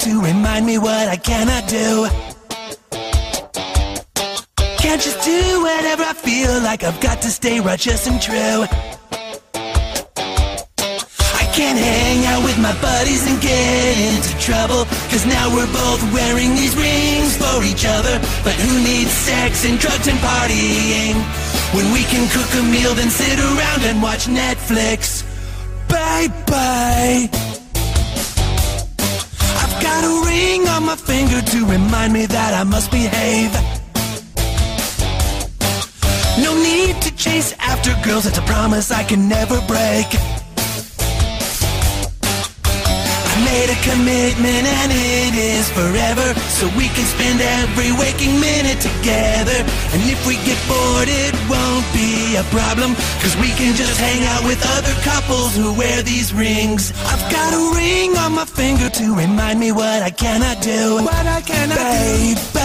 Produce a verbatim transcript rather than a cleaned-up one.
to remind me what I cannot do. Can't just do whatever I feel like. I've got to stay righteous and true. I can't hang out with my buddies and get into trouble, cause now we're both wearing these rings for each other. But who needs sex and drugs and partying when we can cook a meal then sit around and watch Netflix? Bye-bye. I've got a ring on my finger to remind me that I must behave. No need to chase after girls, it's a promise I can never break. I made a commitment and it is forever, so we can spend every waking minute together. And if we get bored it won't be a problem, cause we can just hang out with other couples who wear these rings. I've got a ring on my finger to remind me what I cannot do. What I cannot do.